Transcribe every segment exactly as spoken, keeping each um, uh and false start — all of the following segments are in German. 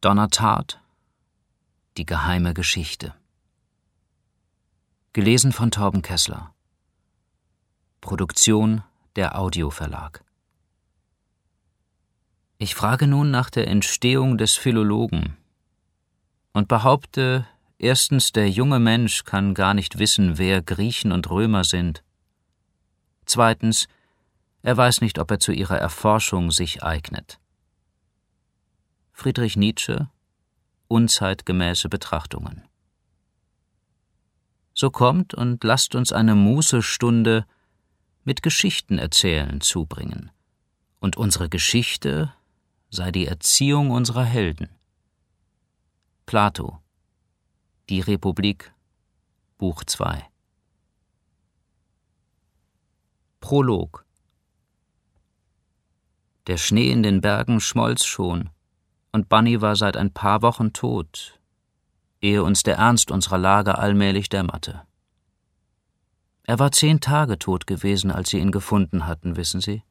Donna Tartt, Die geheime Geschichte. Gelesen von Torben Kessler. Produktion der Audioverlag. Ich frage nun nach der Entstehung des Philologen und behaupte, erstens, der junge Mensch kann gar nicht wissen, wer Griechen und Römer sind. Zweitens, er weiß nicht, ob er zu ihrer Erforschung sich eignet. Friedrich Nietzsche, Unzeitgemäße Betrachtungen. So kommt und lasst uns eine Mußestunde mit Geschichten erzählen zubringen, und unsere Geschichte sei die Erziehung unserer Helden. Plato, Die Republik, Buch zwei. Prolog. Der Schnee in den Bergen schmolz schon, und Bunny war seit ein paar Wochen tot, ehe uns der Ernst unserer Lage allmählich dämmerte. Er war zehn Tage tot gewesen, als sie ihn gefunden hatten, wissen Sie?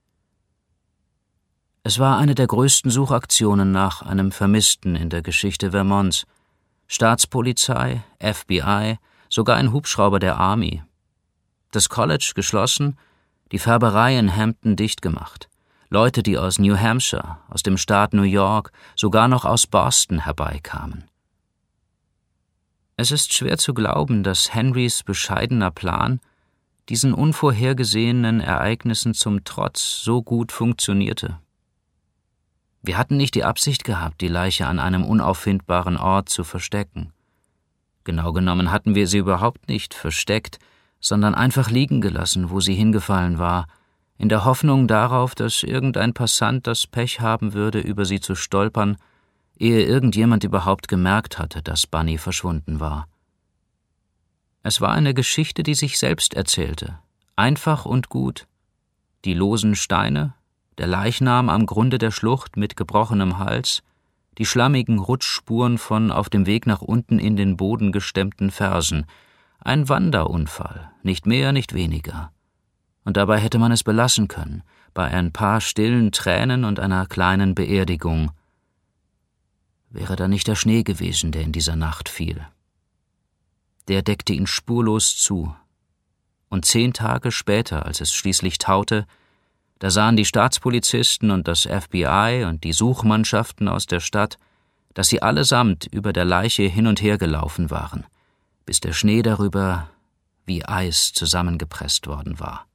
Es war eine der größten Suchaktionen nach einem Vermissten in der Geschichte Vermonts. Staatspolizei, F B I, sogar ein Hubschrauber der Army. Das College geschlossen, die Färberei in Hampton dicht gemacht. Leute, die aus New Hampshire, aus dem Staat New York, sogar noch aus Boston herbeikamen. Es ist schwer zu glauben, dass Henrys bescheidener Plan diesen unvorhergesehenen Ereignissen zum Trotz so gut funktionierte. Wir hatten nicht die Absicht gehabt, die Leiche an einem unauffindbaren Ort zu verstecken. Genau genommen hatten wir sie überhaupt nicht versteckt, sondern einfach liegen gelassen, wo sie hingefallen war, in der Hoffnung darauf, dass irgendein Passant das Pech haben würde, über sie zu stolpern, ehe irgendjemand überhaupt gemerkt hatte, dass Bunny verschwunden war. Es war eine Geschichte, die sich selbst erzählte, einfach und gut. Die losen Steine, der Leichnam am Grunde der Schlucht mit gebrochenem Hals, die schlammigen Rutschspuren von auf dem Weg nach unten in den Boden gestemmten Fersen, ein Wanderunfall, nicht mehr, nicht weniger. Und dabei hätte man es belassen können, bei ein paar stillen Tränen und einer kleinen Beerdigung. Wäre da nicht der Schnee gewesen, der in dieser Nacht fiel. Der deckte ihn spurlos zu. Und zehn Tage später, als es schließlich taute, da sahen die Staatspolizisten und das F B I und die Suchmannschaften aus der Stadt, dass sie allesamt über der Leiche hin und her gelaufen waren, bis der Schnee darüber wie Eis zusammengepresst worden war.